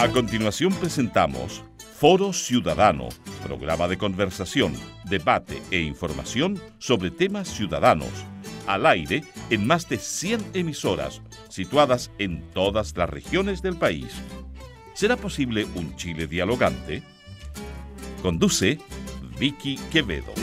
A continuación presentamos Foro Ciudadano, programa de conversación, debate e información sobre temas ciudadanos, al aire en más de 100 emisoras, situadas en todas las regiones del país. ¿Será posible un Chile dialogante? Conduce Vicky Quevedo.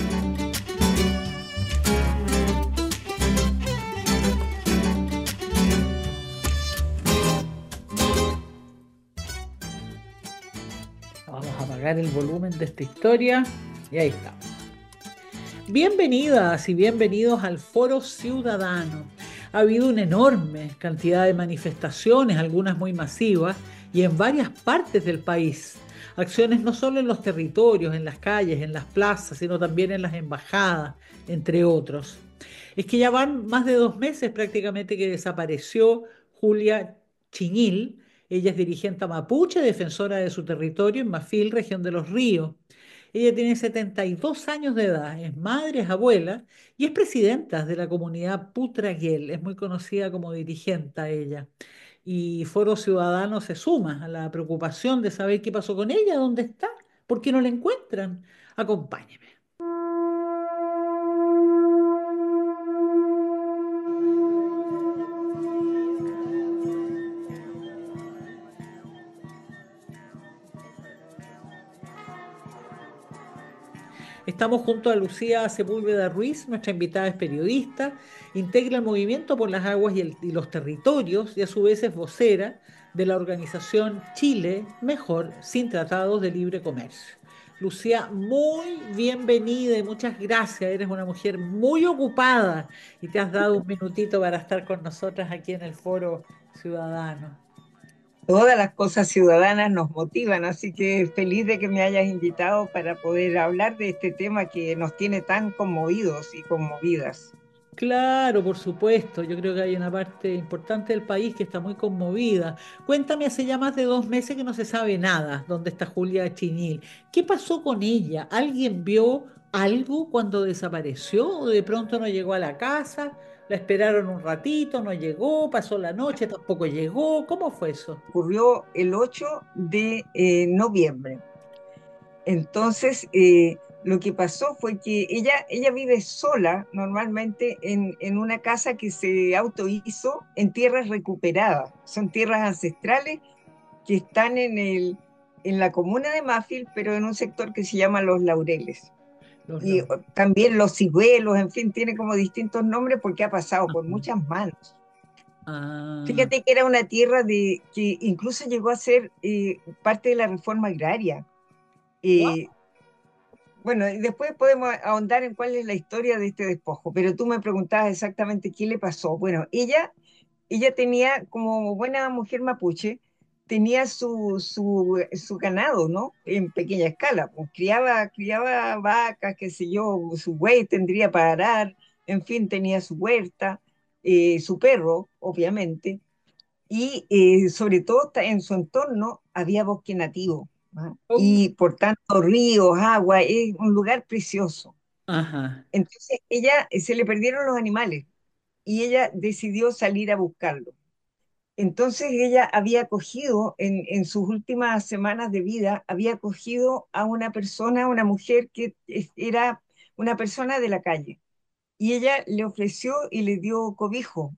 Vamos a apagar el volumen de esta historia y ahí está. Bienvenidas y bienvenidos al Foro Ciudadano. Ha habido una enorme cantidad de manifestaciones, algunas muy masivas, y en varias partes del país. Acciones no solo en los territorios, en las calles, en las plazas, sino también en las embajadas, entre otros. Es que ya van más de 2 meses prácticamente que desapareció Julia Chiñil. Ella es dirigente mapuche, defensora de su territorio en Mafil, región de Los Ríos. Ella tiene 72 años de edad, es madre, es abuela y es presidenta de la comunidad Putraguel. Es muy conocida como dirigente ella. Y Foro Ciudadano se suma a la preocupación de saber qué pasó con ella, dónde está, por qué no la encuentran. Acompáñeme. Estamos junto a Lucía Sepúlveda Ruiz, nuestra invitada es periodista, integra el Movimiento por las Aguas y los Territorios y a su vez es vocera de la organización Chile Mejor sin Tratados de Libre Comercio. Lucía, muy bienvenida y muchas gracias. Eres una mujer muy ocupada y te has dado un minutito para estar con nosotras aquí en el Foro Ciudadano. Todas las cosas ciudadanas nos motivan, así que feliz de que me hayas invitado para poder hablar de este tema que nos tiene tan conmovidos y conmovidas. Claro, por supuesto. Yo creo que hay una parte importante del país que está muy conmovida. Cuéntame, hace ya más de 2 meses que no se sabe nada dónde está Julia Chiñil. ¿Qué pasó con ella? ¿Alguien vio algo cuando desapareció o de pronto no llegó a la casa? ¿La esperaron un ratito, no llegó, pasó la noche, tampoco llegó? ¿Cómo fue eso? Ocurrió el 8 de noviembre. Entonces, lo que pasó fue que ella vive sola normalmente en una casa que se autohizo en tierras recuperadas. Son tierras ancestrales que están en la comuna de Mafil, pero en un sector que se llama Los Laureles. Los Y lobos. también los ciruelos, en fin, tiene como distintos nombres porque ha pasado por Ajá. muchas manos. Ah, Fíjate que era una tierra que incluso llegó a ser parte de la reforma agraria. wow. Eh, bueno, y después podemos ahondar en cuál es la historia de este despojo, pero tú me preguntabas exactamente qué le pasó. Bueno, ella tenía, como buena mujer mapuche, tenía su ganado, ¿no? En pequeña escala, pues criaba vacas, qué sé yo, su buey tendría para arar, en fin, tenía su huerta, su perro, obviamente, y sobre todo en su entorno había bosque nativo, ¿ah? Oh, Y por tanto ríos, agua, es un lugar precioso. ajá. Entonces ella se le perdieron los animales y ella decidió salir a buscarlos. Entonces ella había cogido en sus últimas semanas de vida, había cogido a una persona, una mujer que era una persona de la calle. Y ella le ofreció y le dio cobijo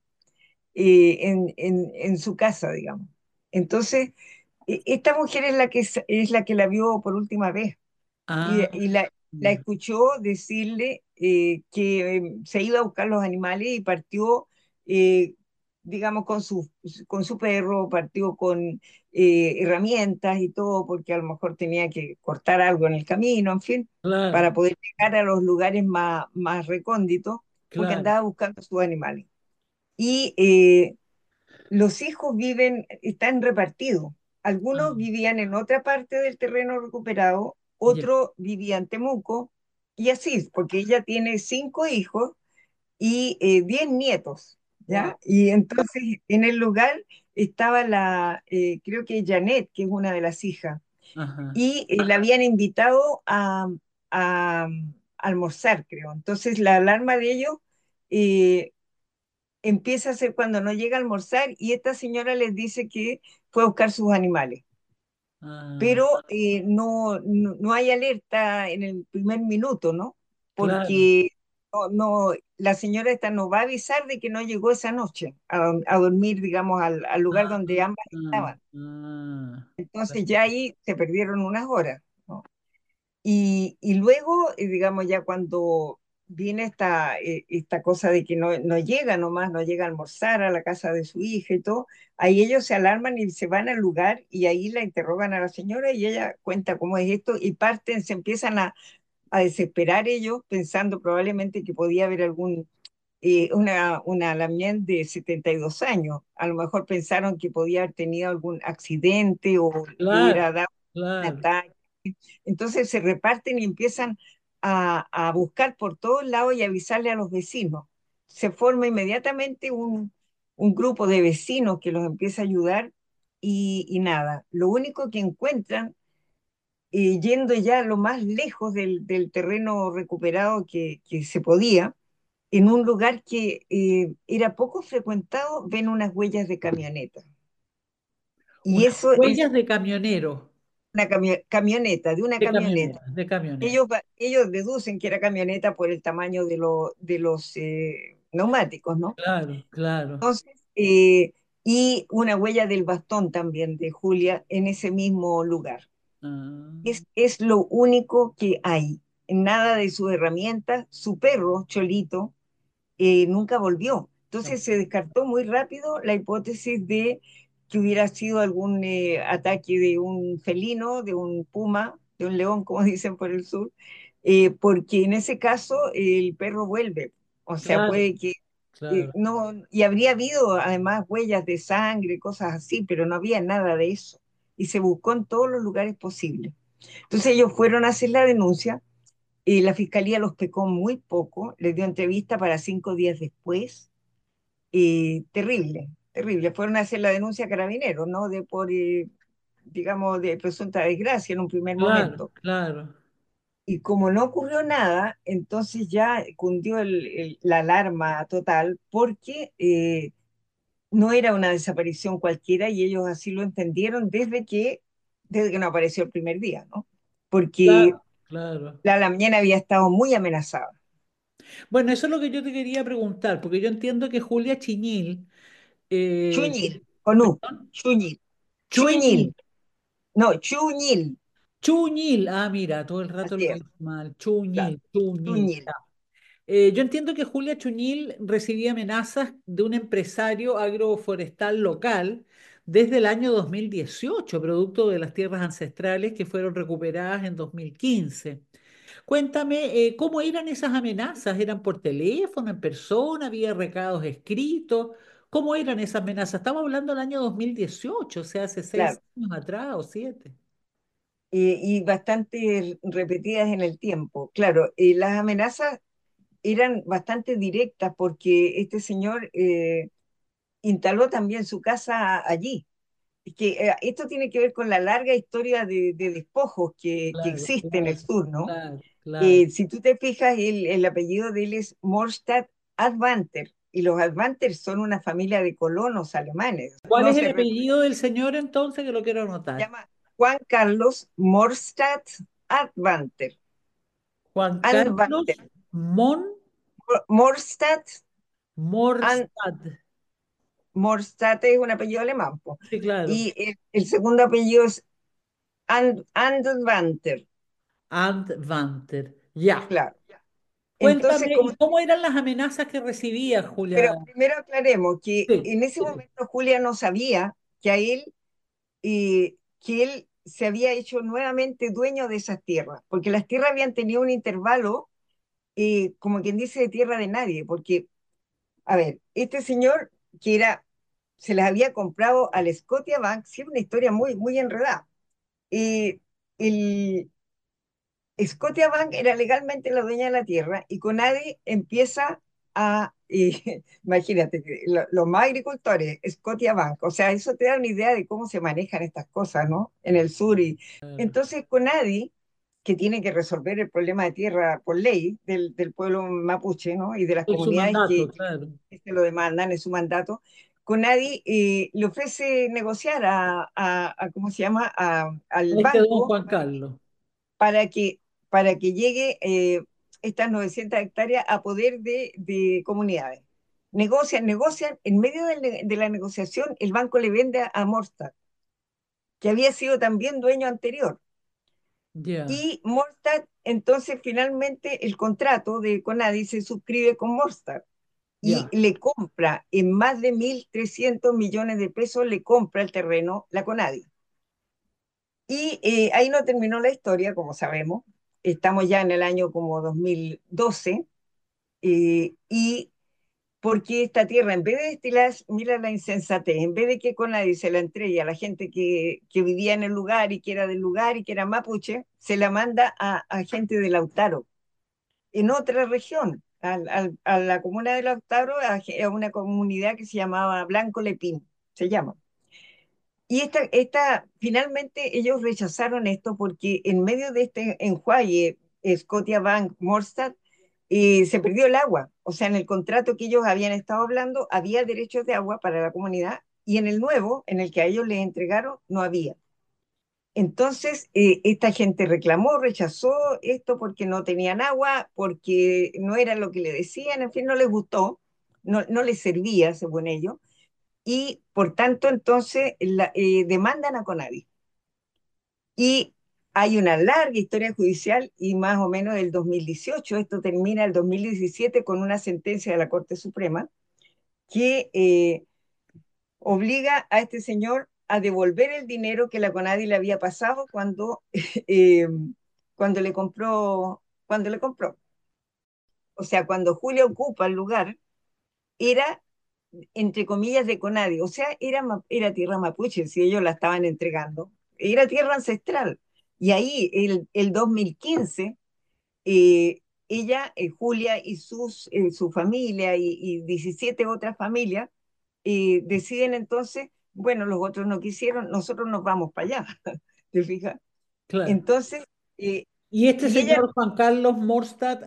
en su casa, digamos. Entonces, esta mujer es la que la vio por última vez y Ah, la escuchó decirle que se iba a buscar los animales y partió, eh, digamos, con su perro, partió con herramientas y todo, porque a lo mejor tenía que cortar algo en el camino, en fin, claro, para poder llegar a los lugares más recónditos, porque claro. andaba buscando sus animales. Y los hijos están repartidos. Algunos Ah, vivían en otra parte del terreno recuperado, ya. otro vivía en Temuco, y así, porque ella tiene 5 hijos y 10 nietos, Wow. ¿ya? Y entonces en el lugar estaba creo que Janet, que es una de las hijas, Ajá. y la habían invitado a almorzar, creo. Entonces la alarma de ellos eh, empieza a ser cuando no llega a almorzar y esta señora les dice que fue a buscar sus animales. Ah, pero no hay alerta en el primer minuto, ¿no? claro. Porque la señora esta no va a avisar de que no llegó esa noche a dormir, digamos, al lugar Ah, donde ambas ah, estaban. ah, Entonces ya ahí se perdieron unas horas, ¿no? Y luego, digamos, ya cuando viene esta cosa de que no llega nomás, no llega a almorzar a la casa de su hija y todo, ahí ellos se alarman y se van al lugar y ahí la interrogan a la señora y ella cuenta cómo es esto y parten, se empiezan a desesperar ellos pensando probablemente que podía haber una Lamien de 72 años. A lo mejor pensaron que podía haber tenido algún accidente o le claro, hubiera dado un claro. ataque. Entonces se reparten y empiezan a buscar por todos lados y avisarle a los vecinos. Se forma inmediatamente un grupo de vecinos que los empieza a ayudar y nada, lo único que encuentran, yendo ya lo más lejos del terreno recuperado que se podía, en un lugar que era poco frecuentado, ven unas huellas de camioneta. Y Unas eso es huellas de camionero, una camioneta, de una de camioneta. camioneta, de camioneta. Ellos deducen que era camioneta por el tamaño de los neumáticos, ¿no? Claro, claro. Entonces, y una huella del bastón también de Julia en ese mismo lugar. Ah, Es lo único que hay. Nada de sus herramientas. Su perro, Cholito, nunca volvió. no, Entonces se descartó muy rápido la hipótesis de que hubiera sido algún ataque de un felino, de un puma, de un león, como dicen por el sur, porque en ese caso el perro vuelve. O sea, claro, puede que claro. no, y habría habido además huellas de sangre, cosas así, pero no había nada de eso. Y se buscó en todos los lugares posibles. Entonces ellos fueron a hacer la denuncia y la fiscalía los pecó muy poco, les dio entrevista para 5 días después. Terrible, terrible. Fueron a hacer la denuncia a Carabineros, ¿no? Digamos, de presunta desgracia en un primer Claro, momento. claro. Y como no ocurrió nada, entonces ya cundió la alarma total porque no era una desaparición cualquiera y ellos así lo entendieron desde que no apareció el primer día, ¿no? Porque Claro, claro. la mañana había estado muy amenazada. Bueno, eso es lo que yo te quería preguntar, porque yo entiendo que Julia Chiñil, eh, Chuñil, con U, perdón, Chuñil, Chuñil, Chuñil, no, Chuñil, Chuñil, ah, mira, todo el rato así lo es, digo mal, claro, Chuñil, Chuñil. Chuñil, Yo entiendo que Julia Chuñil recibía amenazas de un empresario agroforestal local desde el año 2018, producto de las tierras ancestrales que fueron recuperadas en 2015. Cuéntame, ¿cómo eran esas amenazas? ¿Eran por teléfono, en persona, había recados escritos? ¿Cómo eran esas amenazas? Estamos hablando del año 2018, o sea, hace seis claro, años atrás o 7. y bastante repetidas en el tiempo. Claro, las amenazas eran bastante directas porque este señor instaló también su casa allí. Es que esto tiene que ver con la larga historia de despojos que Claro, existe en el claro, sur, ¿no? claro, claro. Si tú te fijas, el apellido de él es Morstadt Advanter, y los Advanter son una familia de colonos alemanes. ¿Cuál No es el se apellido del señor entonces que lo quiero anotar? llama Juan Carlos Morstadt Advanter. Juan Advanter. Carlos Mon Morstadt, An- Morstad. Morstadt es un apellido alemán, po. Sí, claro. Y el segundo apellido es Advanter, And Vanter. Ya. claro. Entonces, Cuéntame, ¿y cómo eran las amenazas que recibía Julia? pero primero aclaremos que Sí, en ese sí, momento Julia no sabía que él se había hecho nuevamente dueño de esas tierras, porque las tierras habían tenido un intervalo, como quien dice, de tierra de nadie, porque, a ver, este señor se las había comprado al Scotiabank, sí, una historia muy, muy enredada. Eh, el Scotiabank era legalmente la dueña de la tierra y Conadi empieza imagínate, los más agricultores, Scotiabank, o sea, eso te da una idea de cómo se manejan estas cosas, ¿no? En el sur. claro. Entonces Conadi, que tiene que resolver el problema de tierra por ley del pueblo mapuche, ¿no? Y de las Es su comunidades mandato, claro. que se lo demandan, es su mandato, Conadi le ofrece negociar ¿cómo se llama? Al Este don banco Juan Carlos. para que, para que llegue estas 900 hectáreas a poder de comunidades. Negocian, negocian. En medio de la negociación, el banco le vende a Morstad, que había sido también dueño anterior. Ya, Y Morstad, entonces finalmente el contrato de Conadi se suscribe con Morstad y ya, le compra en más de 1.300 millones de pesos, le compra el terreno la Conadi. Y ahí no terminó la historia, como sabemos. Estamos ya en el año como 2012, y porque esta tierra, en vez de destilar, mira la insensatez, en vez de que Conadi se la entregue a la gente que vivía en el lugar y que era del lugar y que era mapuche, se la manda a gente de Lautaro, en otra región, a la comuna de Lautaro, a una comunidad que se llamaba Blanco Lepín, se llama. Y finalmente ellos rechazaron esto porque en medio de este enjuague, Scotiabank, Morstad, se perdió el agua. O sea, en el contrato que ellos habían estado hablando, había derechos de agua para la comunidad y en el nuevo, en el que a ellos les entregaron, no había. Entonces, esta gente reclamó, rechazó esto porque no tenían agua, porque no era lo que le decían, en fin, no les gustó, no les servía, según ellos, y por tanto, entonces, demandan a Conadi. Y hay una larga historia judicial y más o menos del 2018, esto termina el 2017 con una sentencia de la Corte Suprema que obliga a este señor a devolver el dinero que la Conadi le había pasado eh, cuando le compró. O sea, cuando Julia ocupa el lugar, era, entre comillas, de Conadi. O sea, era tierra mapuche, si ellos la estaban entregando. Era tierra ancestral. Y ahí, el 2015, Julia y su familia y 17 otras familias deciden entonces, bueno, los otros no quisieron, nosotros nos vamos para allá, ¿te fijas? claro. Entonces, eh, Y este y ella señor Juan Carlos Morstad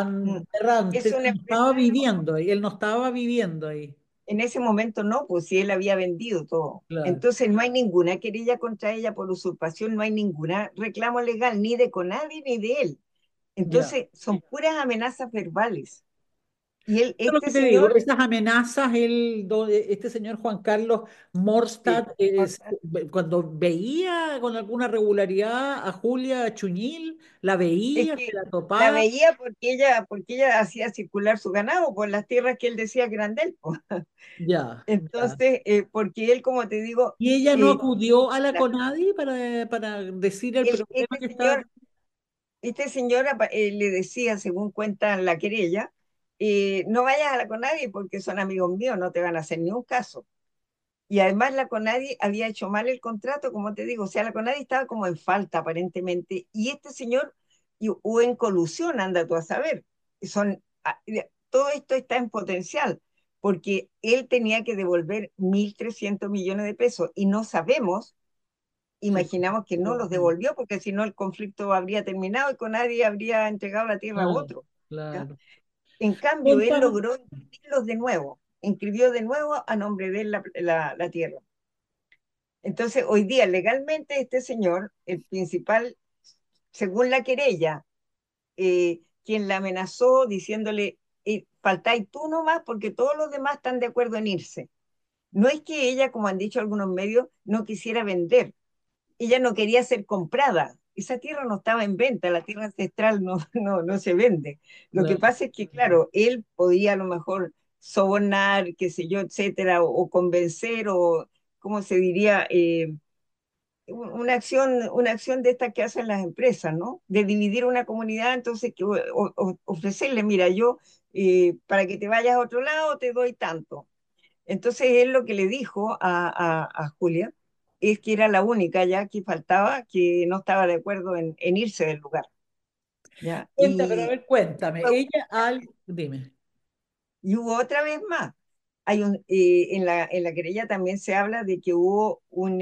es errante un no estaba empresario, viviendo ahí, él no estaba viviendo ahí. en ese momento no, pues si él había vendido todo. Claro, Entonces no hay ninguna querella contra ella por usurpación, no hay ninguna reclamo legal, ni de Conadi ni de él. ya. Entonces son puras amenazas verbales. Y Eso es lo este que te digo, señor, esas amenazas, este señor Juan Carlos Morstad, sí, cuando veía con alguna regularidad a Julia Chuñil, la es veía, se que la la topaba, veía porque ella hacía circular su ganado por las tierras que él decía que eran de él, po. ya, ya. Entonces, porque él, como te digo, Y ella no eh, acudió a la la- CONADI para decir el él- problema este que estaba. señor, este señor le decía, según cuenta la querella, no vayas a la CONADI porque son amigos míos, no te van a hacer ni un caso. Y además la CONADI había hecho mal el contrato, como te digo, o sea, la CONADI estaba como en falta aparentemente, y este señor, o en colusión, anda tú a saber, todo esto está en potencial, porque él tenía que devolver 1.300 millones de pesos, y no sabemos, Sí, imaginamos que no los devolvió, porque si no el conflicto habría terminado y CONADI habría entregado la tierra a claro, otro, ¿ya? claro. En cambio, él Cuéntame. logró inscribirlos de nuevo, inscribió de nuevo a nombre de él la tierra. Entonces, hoy día legalmente este señor, el principal, según la querella, quien la amenazó diciéndole, faltáis tú nomás porque todos los demás están de acuerdo en irse. No es que ella, como han dicho algunos medios, no quisiera vender, ella no quería ser comprada. Esa tierra no estaba en venta, la tierra ancestral no se vende. Lo que Claro, pasa es que, claro, él podía a lo mejor sobornar, qué sé yo, etcétera, o convencer, o, ¿cómo se diría? Una acción de estas que hacen las empresas, ¿no? De dividir una comunidad, entonces que ofrecerle, mira, yo para que te vayas a otro lado te doy tanto. Entonces él lo que le dijo a Julia es que era la única ya que faltaba, que no estaba de acuerdo en irse del lugar, ¿ya? pero a ver, cuéntame. Dime. Y hubo otra vez más. En la querella también se habla de que hubo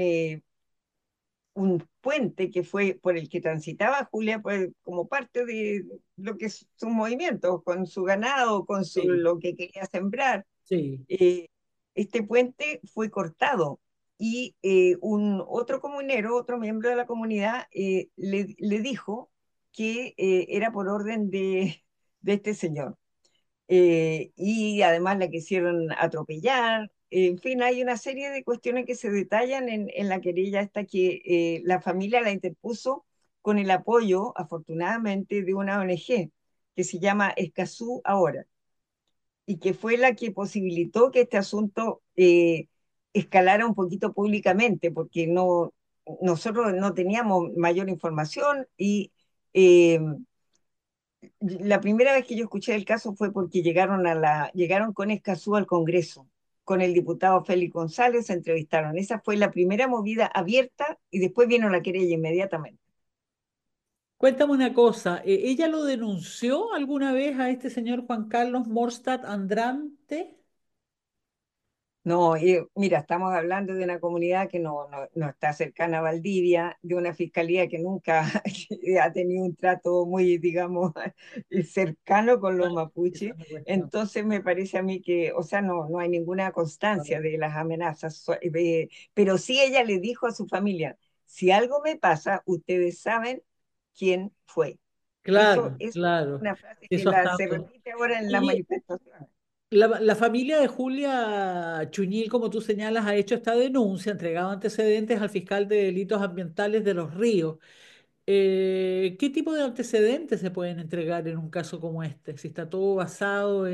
un puente que fue por el que transitaba Julia, pues, como parte de lo que es su movimiento, con su ganado, Sí, lo que quería sembrar. sí. este puente fue cortado y un otro comunero, otro miembro de la comunidad, le dijo que era por orden de este señor. Y además la quisieron atropellar. En fin, hay una serie de cuestiones que se detallan en la querella esta que la familia la interpuso con el apoyo, afortunadamente, de una ONG que se llama Escazú Ahora y que fue la que posibilitó que este asunto escalara un poquito públicamente, porque nosotros no teníamos mayor información y eh, la primera vez que yo escuché el caso fue porque llegaron con Escazú al Congreso, con el diputado Félix González, se entrevistaron. Esa fue la primera movida abierta y después vino la querella inmediatamente. Cuéntame una cosa, ¿ella lo denunció alguna vez a este señor Juan Carlos Morstad Andrante? No, mira, estamos hablando de una comunidad que no está cercana a Valdivia, de una fiscalía que nunca ha tenido un trato muy, digamos, cercano con los Ah, esa mapuches. es la cuestión. Entonces me parece a mí que, o sea, no hay ninguna constancia de las amenazas, pero sí ella le dijo a su familia, si algo me pasa, ustedes saben quién fue. Claro, Eso es claro. una frase que Eso hasta se ahora. repite ahora en las Oye, manifestaciones. la familia de Julia Chuñil, como tú señalas, ha hecho esta denuncia, entregado antecedentes al fiscal de delitos ambientales de Los Ríos. ¿Qué tipo de antecedentes se pueden entregar en un caso como este? Si está todo basado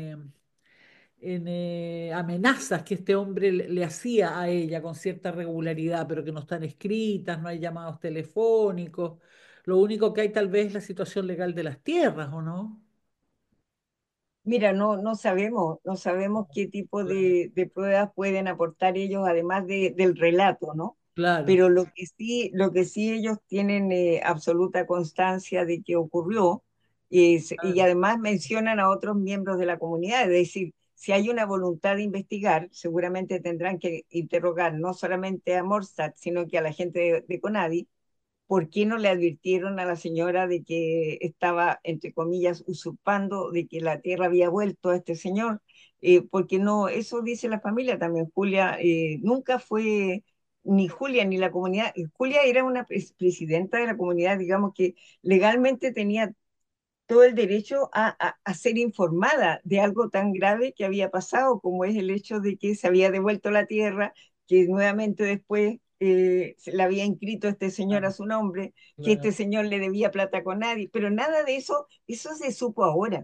en amenazas que este hombre le hacía a ella con cierta regularidad, pero que no están escritas, no hay llamados telefónicos. Lo único que hay tal vez es la situación legal de las tierras, ¿o no? Mira, no sabemos qué tipo Claro, de pruebas pueden aportar ellos, además del relato, ¿no? claro, Pero lo que sí ellos tienen absoluta constancia de que ocurrió, y claro. además mencionan a otros miembros de la comunidad, es decir, si hay una voluntad de investigar, seguramente tendrán que interrogar no solamente a Morsat, sino que a la gente de Conadi. ¿Por qué no le advirtieron a la señora de que estaba, entre comillas, usurpando, de que la tierra había vuelto a este señor? Porque no, eso dice la familia también. Julia nunca fue, ni Julia ni la comunidad. Julia era una presidenta de la comunidad, digamos que legalmente tenía todo el derecho a ser informada de algo tan grave que había pasado, como es el hecho de que se había devuelto la tierra, que nuevamente después se le había inscrito este señor a Claro, su nombre, que claro. este señor le debía plata con nadie, pero nada de eso, eso se supo ahora,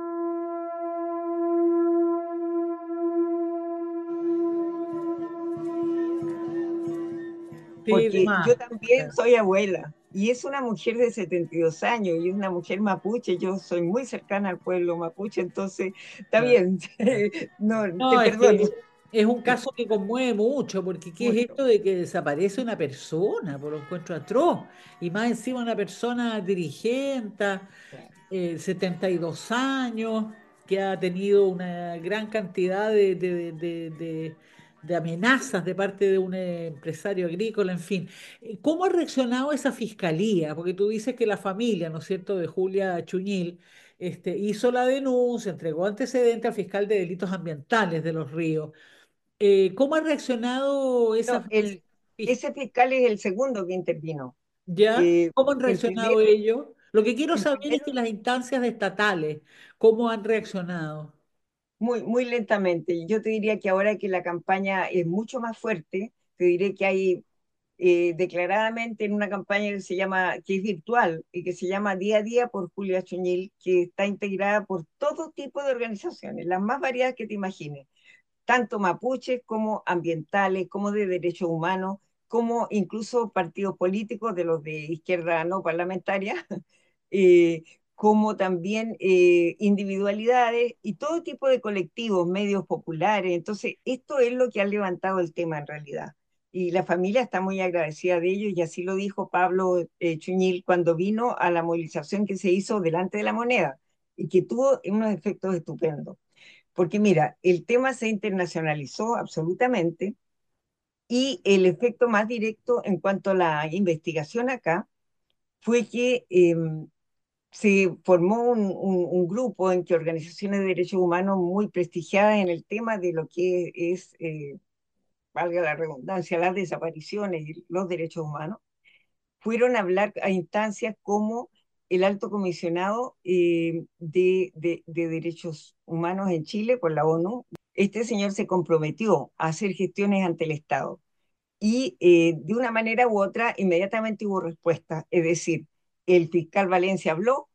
Sí, de porque yo más. también soy abuela. Y es una mujer de 72 años y es una mujer mapuche. Yo soy muy cercana al pueblo mapuche, entonces está Claro, bien, claro. no, te No, es perdono que es un caso que conmueve mucho, porque ¿qué es mucho. esto de que desaparece una persona? Por lo encuentro atroz. Y más encima una persona dirigente, 72 años, que ha tenido una gran cantidad de amenazas de parte de un empresario agrícola, en fin. ¿Cómo ha reaccionado esa fiscalía? Porque tú dices que la familia, ¿no es cierto?, de Julia Chuñil, hizo la denuncia, entregó antecedente al fiscal de delitos ambientales de Los Ríos. ¿Cómo ha reaccionado esa... No, ese fiscal es el segundo que intervino. ¿Ya? ¿Cómo han El reaccionado primero, ellos? Lo que quiero el saber es primero que las instancias estatales, ¿cómo han reaccionado? muy, muy lentamente. Yo te diría que ahora que la campaña es mucho más fuerte, te diré que hay declaradamente en una campaña que es virtual y que se llama Día a Día por Julia Chuñil, que está integrada por todo tipo de organizaciones, las más variadas que te imagines, tanto mapuches como ambientales, como de derechos humanos, como incluso partidos políticos de los de izquierda no parlamentaria, eh, como también individualidades y todo tipo de colectivos, medios populares. Entonces, esto es lo que ha levantado el tema en realidad. Y la familia está muy agradecida de ello, y así lo dijo Pablo Chuñil cuando vino a la movilización que se hizo delante de la moneda y que tuvo unos efectos estupendos. Porque mira, el tema se internacionalizó absolutamente y el efecto más directo en cuanto a la investigación acá fue que se formó un grupo en que organizaciones de derechos humanos muy prestigiadas en el tema de lo que es valga la redundancia, las desapariciones y los derechos humanos, fueron a hablar a instancias como el alto comisionado de derechos humanos en Chile por la ONU. Este señor se comprometió a hacer gestiones ante el Estado y de una manera u otra inmediatamente hubo respuesta. Es decir, el fiscal Valencia habló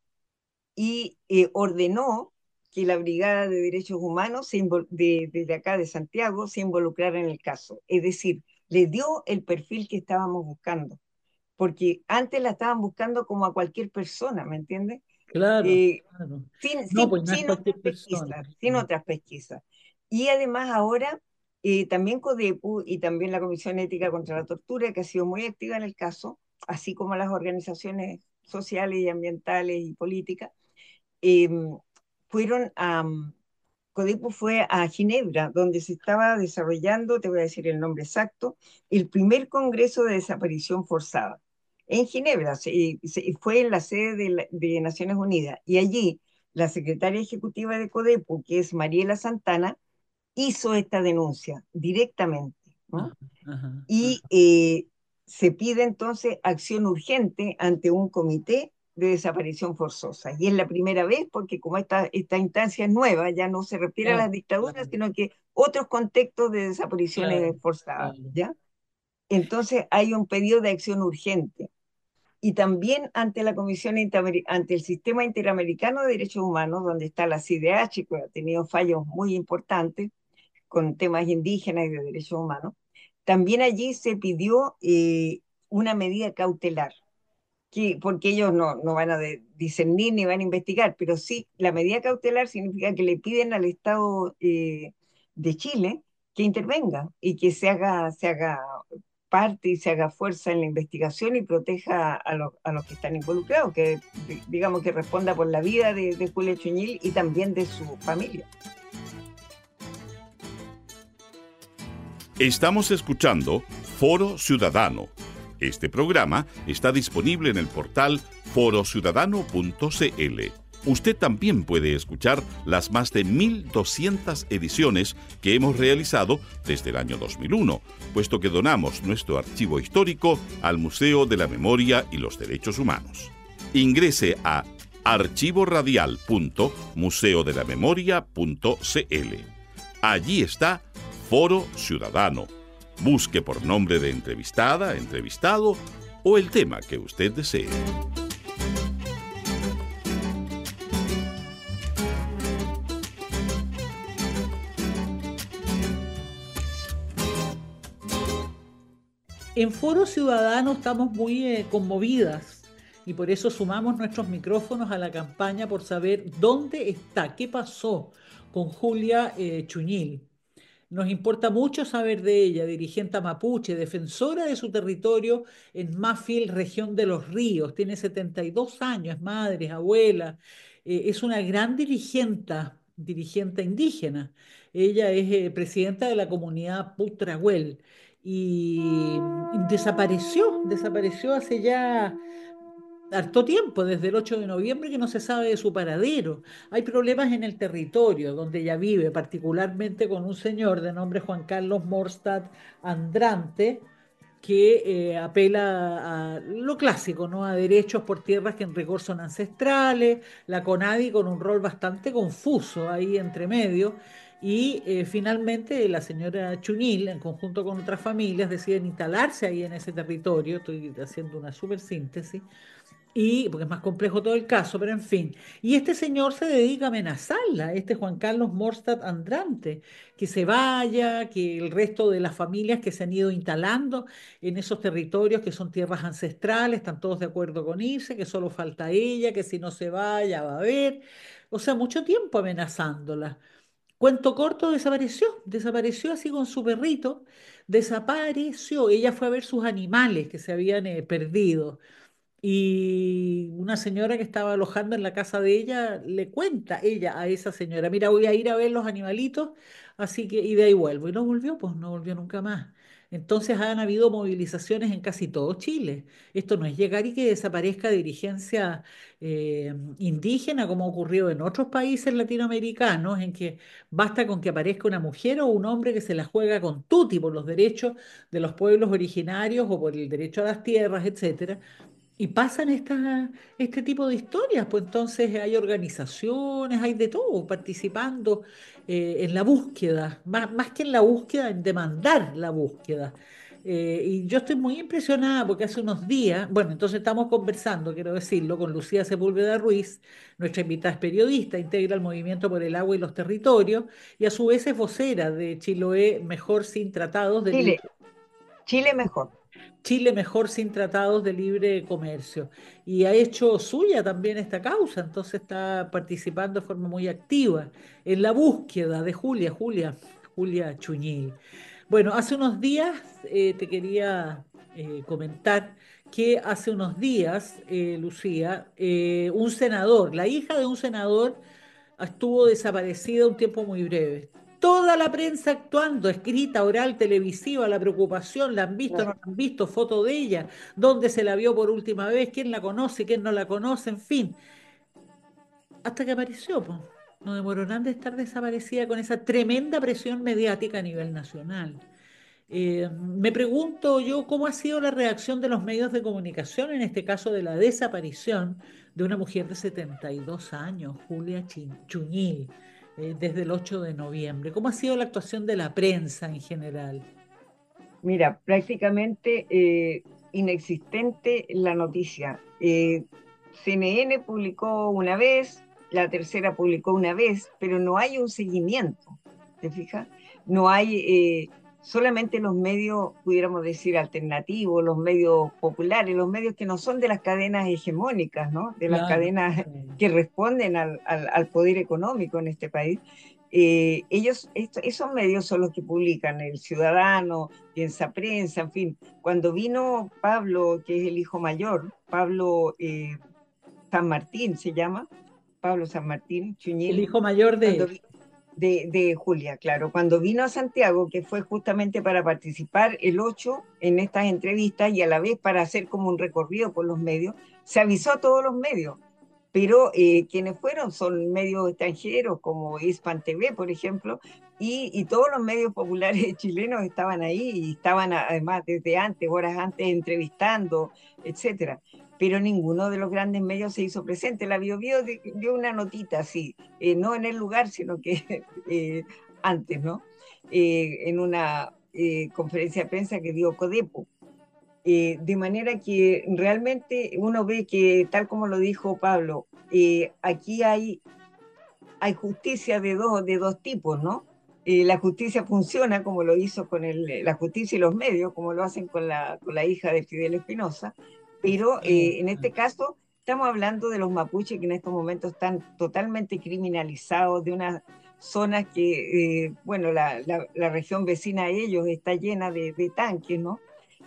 y ordenó que la Brigada de Derechos Humanos desde acá de Santiago se involucrara en el caso. Es decir, le dio el perfil que estábamos buscando, porque antes la estaban buscando como a cualquier persona, ¿me entiendes? Claro, Eh, claro. sin, No, sin, pues no es sin otras cualquier persona. pesquisas, sin otras pesquisas. Y además ahora también CODEPU y también la Comisión Ética contra la Tortura, que ha sido muy activa en el caso, así como las organizaciones sociales y ambientales y políticas, eh, fueron a, Codepu fue a Ginebra, donde se estaba desarrollando, te voy a decir el nombre exacto, el primer Congreso de Desaparición Forzada. En Ginebra, fue en la sede de Naciones Unidas, y allí la secretaria ejecutiva de Codepu, que es Mariela Santana, hizo esta denuncia directamente, Ajá, ¿no? ajá, Y ajá. se pide entonces acción urgente ante un comité de desaparición forzosa. Y es la primera vez porque como esta instancia es nueva, ya no se refiere a Claro, las dictaduras, claro, sino que otros contextos de claro, desapariciones forzadas, claro. ¿ya? Entonces hay un pedido de acción urgente. Y también ante la ante el Sistema Interamericano de Derechos Humanos, donde está la CIDH, que ha tenido fallos muy importantes, con temas indígenas y de derechos humanos, también allí se pidió una medida cautelar, porque ellos no van a discernir ni van a investigar, pero sí, la medida cautelar significa que le piden al Estado de Chile que intervenga y que se haga parte y se haga fuerza en la investigación y proteja a los que están involucrados, que digamos que responda por la vida de Julia Chuñil y también de su familia. Estamos escuchando Foro Ciudadano. Este programa está disponible en el portal forociudadano.cl. Usted también puede escuchar las más de 1.200 ediciones que hemos realizado desde el año 2001, puesto que donamos nuestro archivo histórico al Museo de la Memoria y los Derechos Humanos. Ingrese a archivoradial.museodelamemoria.cl. Allí está Foro Ciudadano. Busque por nombre de entrevistada, entrevistado o el tema que usted desee. En Foro Ciudadano estamos muy conmovidas y por eso sumamos nuestros micrófonos a la campaña por saber dónde está, qué pasó con Julia Chuñil. Nos importa mucho saber de ella, dirigente mapuche, defensora de su territorio en Mafil, región de Los Ríos. Tiene 72 años, es madre, es abuela, es una gran dirigente indígena. Ella es presidenta de la comunidad Putrahuel y desapareció hace ya harto tiempo, desde el 8 de noviembre que no se sabe de su paradero. Hay problemas en el territorio donde ella vive, particularmente con un señor de nombre Juan Carlos Morstad Andrante, que apela a lo clásico, ¿no? A derechos por tierras que en rigor son ancestrales, la CONADI con un rol bastante confuso ahí entre medio. Y finalmente la señora Chunil, en conjunto con otras familias, deciden instalarse ahí en ese territorio. Estoy haciendo una súper síntesis y porque es más complejo todo el caso, pero en fin. Y este señor se dedica a amenazarla, este Juan Carlos Morstad Andrante, que se vaya, que el resto de las familias que se han ido instalando en esos territorios que son tierras ancestrales, están todos de acuerdo con irse, que solo falta ella, que si no se vaya va a haber. O sea, mucho tiempo amenazándola. Cuento corto, desapareció así con su perrito, desapareció. Ella fue a ver sus animales que se habían perdido. Y una señora que estaba alojando en la casa de ella le cuenta ella a esa señora, mira, voy a ir a ver los animalitos, así que, y de ahí vuelvo. Y no volvió, pues no volvió nunca más. Entonces han habido movilizaciones en casi todo Chile. Esto no es llegar y que desaparezca dirigencia indígena como ha ocurrido en otros países latinoamericanos, en que basta con que aparezca una mujer o un hombre que se la juega con tutti por los derechos de los pueblos originarios o por el derecho a las tierras, etcétera. Y pasan este tipo de historias, pues entonces hay organizaciones, hay de todo participando en la búsqueda, más que en la búsqueda, en demandar la búsqueda. Y yo estoy muy impresionada porque hace unos días, bueno, entonces estamos conversando, quiero decirlo, con Lucía Sepúlveda Ruiz, nuestra invitada es periodista, integra el Movimiento por el Agua y los Territorios, y a su vez es vocera de Chiloé Mejor Sin Tratados del Chile, Chile mejor. Chile Mejor Sin Tratados de Libre Comercio. Y ha hecho suya también esta causa, entonces está participando de forma muy activa en la búsqueda de Julia Chuñil. Bueno, hace unos días te quería comentar que hace unos días, Lucía, un senador, la hija de un senador, estuvo desaparecida un tiempo muy breve. Toda la prensa actuando, escrita, oral, televisiva, la preocupación, la han visto, no la han visto, foto de ella, dónde se la vio por última vez, quién la conoce, quién no la conoce, en fin, hasta que apareció, pues. No demoró nada de estar desaparecida con esa tremenda presión mediática a nivel nacional. Me pregunto yo cómo ha sido la reacción de los medios de comunicación en este caso de la desaparición de una mujer de 72 años, Chuñil, desde el 8 de noviembre. ¿Cómo ha sido la actuación de la prensa en general? Mira, prácticamente inexistente la noticia. CNN publicó una vez, la tercera publicó una vez, pero no hay un seguimiento, ¿te fijas? No hay, solamente los medios, pudiéramos decir, alternativos, los medios populares, los medios que no son de las cadenas hegemónicas, ¿no? De las Claro. cadenas que responden al poder económico en este país. Esos medios son los que publican, El Ciudadano, Piensa Prensa, en fin. Cuando vino Pablo, que es el hijo mayor, Pablo San Martín se llama, Pablo San Martín, El Chuñil, hijo mayor cuando de Julia, claro, cuando vino a Santiago, que fue justamente para participar el 8 en estas entrevistas y a la vez para hacer como un recorrido por los medios, se avisó a todos los medios, pero quienes fueron son medios extranjeros como Hispan TV, por ejemplo, y todos los medios populares chilenos estaban ahí y estaban además desde antes, horas antes, entrevistando, etcétera. Pero ninguno de los grandes medios se hizo presente. La Biobío dio una notita así, no en el lugar, sino que antes, ¿no? En una conferencia de prensa que dio Codepo. De manera que realmente uno ve que, tal como lo dijo Pablo, aquí hay justicia de dos tipos, ¿no? La justicia funciona como lo hizo con la justicia y los medios, como lo hacen con la hija de Fidel Espinosa, pero en este caso estamos hablando de los mapuches que en estos momentos están totalmente criminalizados, de unas zonas que, bueno, la región vecina a ellos está llena de tanques, ¿no?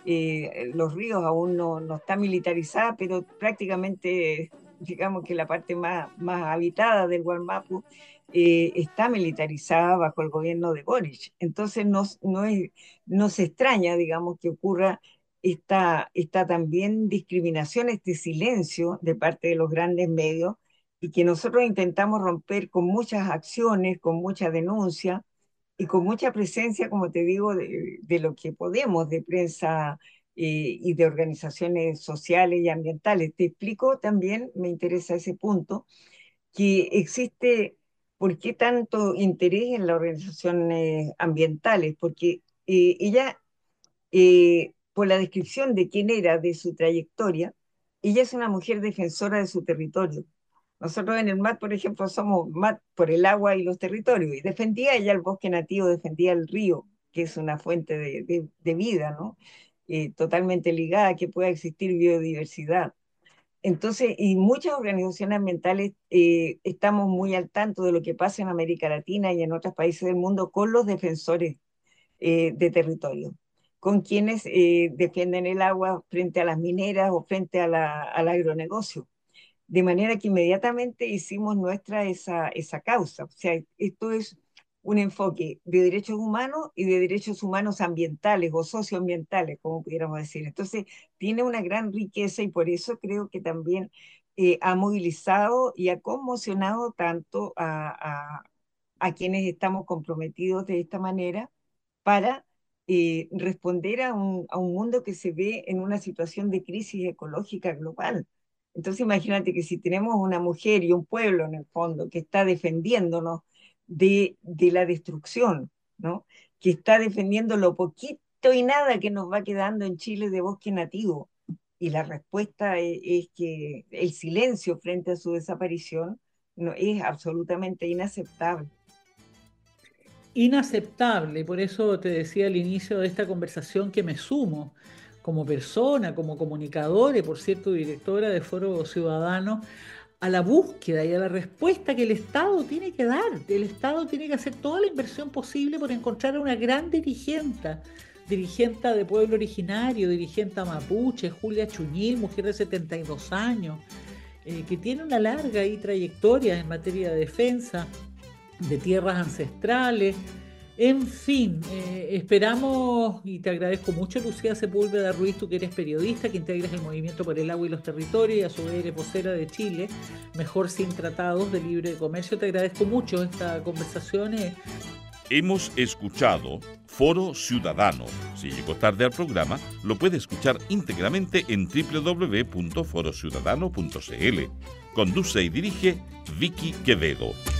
Los ríos aún no está militarizada, pero prácticamente, digamos que la parte más habitada del Gualmapu está militarizada bajo el gobierno de Boric. Entonces no se extraña, digamos, que ocurra esta también discriminación, este silencio de parte de los grandes medios y que nosotros intentamos romper con muchas acciones, con mucha denuncia y con mucha presencia, como te digo, de lo que podemos, de prensa y de organizaciones sociales y ambientales. Te explico también, me interesa ese punto, que existe, ¿por qué tanto interés en las organizaciones ambientales? Porque ella, por la descripción de quién era, de su trayectoria, ella es una mujer defensora de su territorio. Nosotros en el MAT, por ejemplo, somos MAT por el agua y los territorios, y defendía ella el bosque nativo, defendía el río, que es una fuente de vida, ¿no? Totalmente ligada a que pueda existir biodiversidad. Entonces, y muchas organizaciones ambientales estamos muy al tanto de lo que pasa en América Latina y en otros países del mundo con los defensores de territorio, con quienes defienden el agua frente a las mineras o frente al agronegocio. De manera que inmediatamente hicimos nuestra esa causa. O sea, esto es un enfoque de derechos humanos y de derechos humanos ambientales o socioambientales, como pudiéramos decir. Entonces, tiene una gran riqueza y por eso creo que también ha movilizado y ha conmocionado tanto a quienes estamos comprometidos de esta manera para responder a un mundo que se ve en una situación de crisis ecológica global. Entonces imagínate que si tenemos una mujer y un pueblo en el fondo que está defendiéndonos de la destrucción, ¿no? Que está defendiendo lo poquito y nada que nos va quedando en Chile de bosque nativo. Y la respuesta es que el silencio frente a su desaparición no, es absolutamente inaceptable. Inaceptable, y por eso te decía al inicio de esta conversación que me sumo como persona, como comunicadora y por cierto directora de Foro Ciudadano a la búsqueda y a la respuesta que el Estado tiene que dar. El Estado tiene que hacer toda la inversión posible por encontrar a una gran dirigente de pueblo originario, dirigente mapuche, Julia Chuñil, mujer de 72 años, que tiene una larga trayectoria en materia de defensa de tierras ancestrales. En fin, esperamos y te agradezco mucho, Lucía Sepúlveda Ruiz, tú que eres periodista, que integras el Movimiento por el Agua y los Territorios y a su vez eres vocera de Chile, Mejor Sin Tratados de Libre Comercio. Te agradezco mucho esta conversación. Hemos escuchado Foro Ciudadano. Si llegó tarde al programa, lo puede escuchar íntegramente en www.forociudadano.cl. Conduce y dirige Vicky Quevedo.